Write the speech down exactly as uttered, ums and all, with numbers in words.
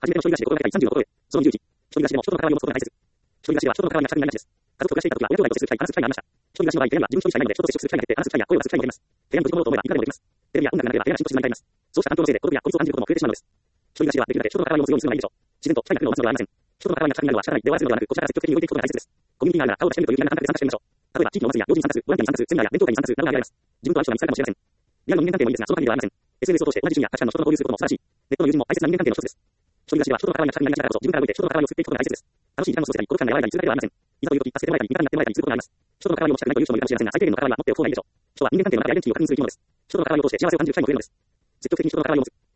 初めての一人暮らしで心がけたいさんじゅうの心得。そのにじゅういち。一人暮らしでも人との関わりを持つことが大切。一人暮らしでは人との関わりが社会になりがちです。家族と暮らしていた時は親兄弟と接する機会、話す機会がありました。一人暮らしの場合、部屋には自分一人しかいないので、人と接触する機会が減って、話す機会や声を出す機会も減ります。部屋に閉じこもろうと思えばいくらでもできます。テレビや音楽がなければ部屋が浸透してしまいます。そうした環境のせいで孤独や孤立を感じることも増えてしまうのです。一人暮らしではできるだけ人との関わりを持つようにするのがいいでしょう。自然と機会が来るのを待つのではありません。人との関わりが社会になるのは仕方ないで終わらせるのではなく、こちらから積極的に動いていくことが大切です。コミュニティがあるなら顔を出してみるという気軽な感覚で参加してみましょう。例えば地域のお祭りや行事に参加する、ボランティアに参加する、セミナーや勉強会に参加するなどが挙げられます。自分と相性が見つかるかもしれません。リアルの人間関係もいいですが、その限りではありません。エスエヌエス を通して同じ趣味や価値観の人と交流することも素晴らしい。ネットの友人も大切な人間関係の一つです。一人暮らしでは人との関わりが社会になりがちだからこそ、自分から動いて人との関わりを作っていくことが大切です。楽しい時間を過ごせたり、孤独感が和らいだりするだけではありません。いざという時、助けてもらえたり、味方になってもらえたりすることがあります。人との関わりを持ちたくないという人もいるかもしれませんが、最低限の関わりは持っておく方がいいでしょう。人は人間関係の中でアイデンティティを確認する生き物です。人との関わりを通して幸せを感じる機会も増えるのです。積極的に人との関わりを持つ。